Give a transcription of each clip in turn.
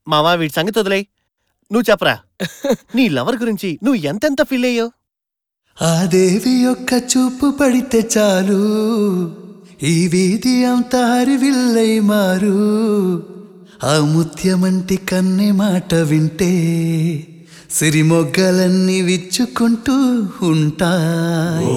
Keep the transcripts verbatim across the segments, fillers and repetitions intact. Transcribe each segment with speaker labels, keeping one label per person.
Speaker 1: మావా వీడి సంగతి వదిలేయ్, నువ్వు చెప్పరా నీ లవర్ గురించి నువ్వు ఎంతెంత ఫీల్ అయ్యో.
Speaker 2: ఆ దేవి యొక్క చూపు పడితే చాలు ఈ వీధి అంతా హరివిల్లై మారు. ఆ ముత్యమంటి కన్నె మాట వింటే సిరిమొగ్గలన్నీ విచ్చుకుంటూ ఉంటాయి.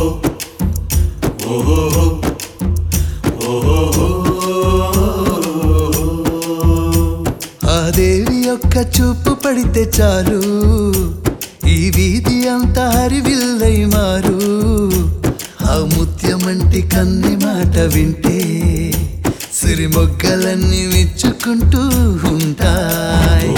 Speaker 2: ఆ దేవి యొక్క చూపు పడితే చాలు ఈ వీధి అంతా హరివిల్లై మారు. ఆ ముత్యమంటి కన్నె మాట వింటే సిరిమొగ్గలన్నీ విచ్చుకుంటూ ఉంటాయి.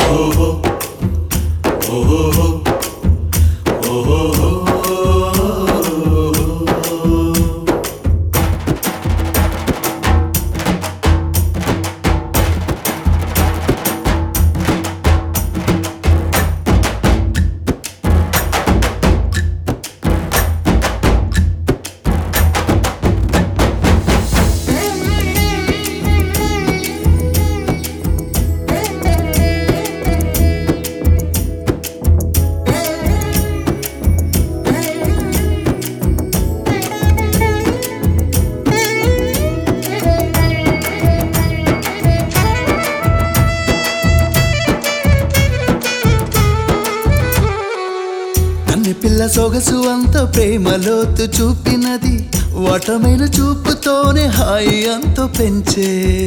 Speaker 2: పిల్ల సొగసు అంత ప్రేమలోతు చూపినది, వటమైన చూపుతోనే హాయి అంత పెంచే.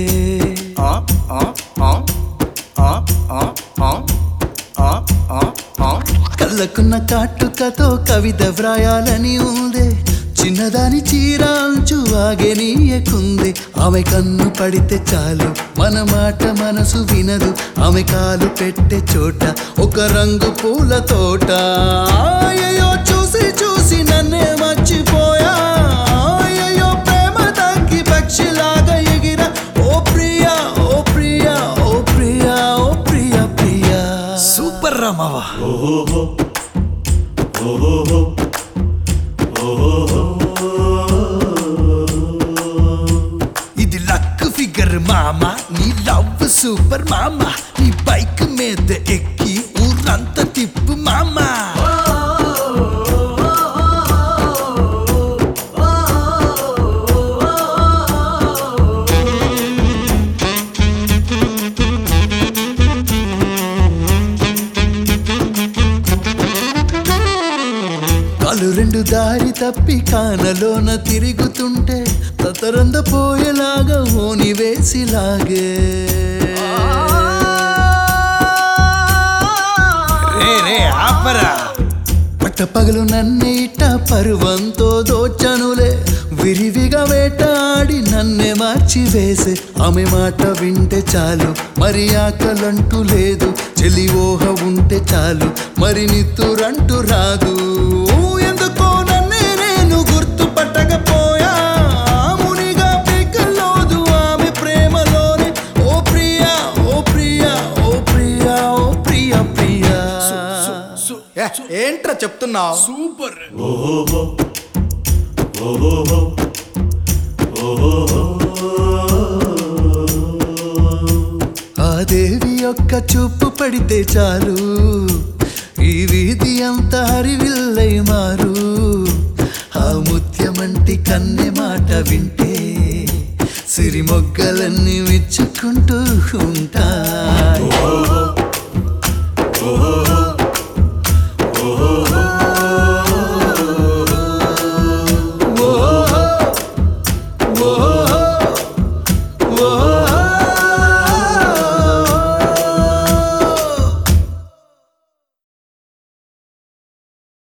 Speaker 2: కళ్ళకున్న కాటుకతో కవిత వ్రాయాలని ఉందే, చిన్నదాని చీరాంచు ఆగెనీయకుంది. ఆమె కన్ను పడితే చాలు మన మాట మనసు వినదు, ఆమె కాలు పెట్టే చోట ఒక రంగు పూల తోట. అయ్యో చూసి చూసి నన్నే మర్చిపోయా, అయ్యో ప్రేమ తగ్గి పక్షిలాగా ఎగిరా. ఓ ప్రియా ఓ ప్రియా ఓ ప్రియా ఓ ప్రియా ప్రియా. సూపర్ రామావా. ఇది లక్ ఫిగర్ మామా, నీ లవ్ సూపర్ మామా. నీ బైక్ మీద ఎక్కి ఊరంతా తిప్పు మామా. కాలు రెండు దారి తప్పి కానలోన తిరుగుతుంటే తతరంద పోయేలాగా ఓని వేసిలాగే. పట్టపగలు నన్నే ఇట్ట పరువంతో దోచనులే, విరివిగా వేటాడి నన్నే మార్చి వేసే. ఆమె మాట వింటే చాలు మరి ఆకలంటూ లేదు, చెలి ఊహ ఉంటే చాలు మరి నిత్తురంటూ రాదు. ఎందుకో నన్నే నేను గుర్తుపట్టకపోయా, మునిగా పీకల్లోదు ఆమె ప్రేమలోనే. ఓ ప్రియా ఓ ప్రియా ఓ ప్రియా ఓ ప్రియా ప్రియా.
Speaker 3: ఏంట్రా చెప్తున్నావు?
Speaker 4: సూపర్.
Speaker 2: ఆ దేవి యొక్క చూపు పడితే చాలు ఈ వీధి అంతా హరివిల్లై మారు. ఆ ముత్యమంటి కన్నె మాట వింటే సిరిమొగ్గలన్నీ విచ్చుకుంటూ ఉంటాయి.